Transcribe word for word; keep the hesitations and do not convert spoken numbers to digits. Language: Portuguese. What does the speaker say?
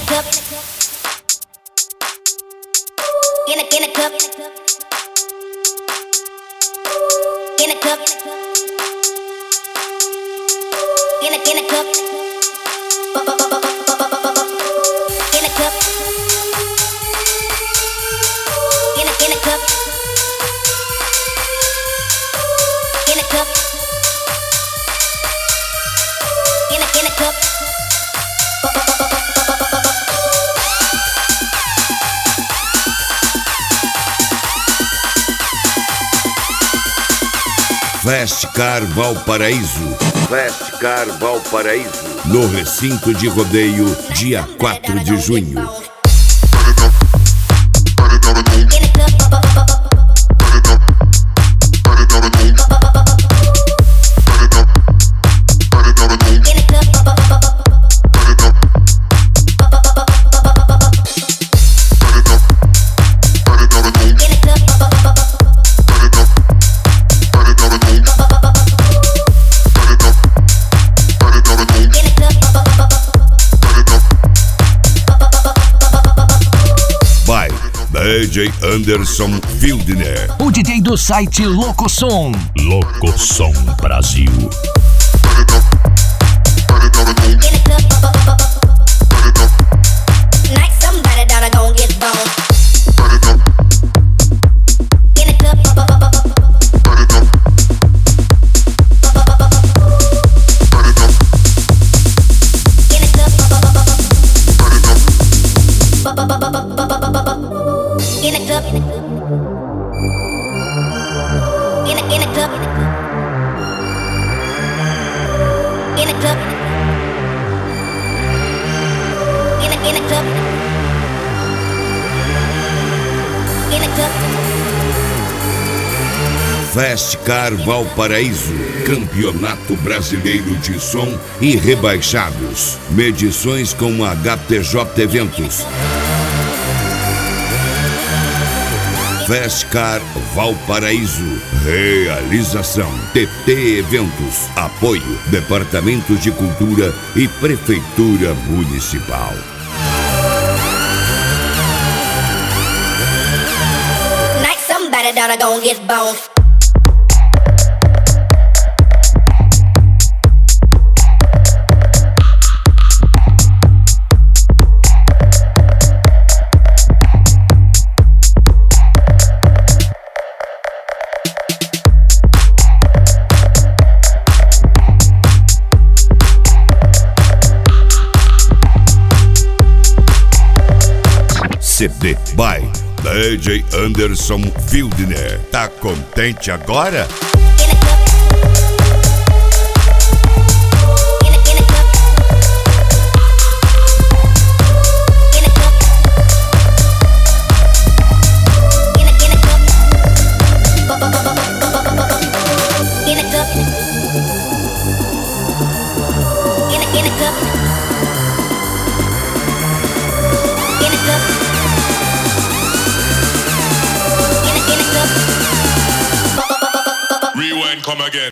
cup. In a in a cup. In a cup. In a in a cup. In a cup. In a in a cup. In a cup. In a in a cup. Festcar Valparaíso. Festcar Valparaíso. No recinto de rodeio, dia quatro de junho. D J Anderson Fieldner, o D J do site Locosom. Locosom Brasil. In a cup. In a in a cup. In a cup. In a in a cup. In a cup. Festcar Valparaíso, Campeonato Brasileiro de Som e Rebaixados. Medições com a H T J Eventos. Festcar Valparaíso. Realização T T Eventos. Apoio Departamento de Cultura e Prefeitura Municipal. Like somebody that I gon' get boned. C D by D J Anderson Fieldner. Tá contente agora? Rewind, come again.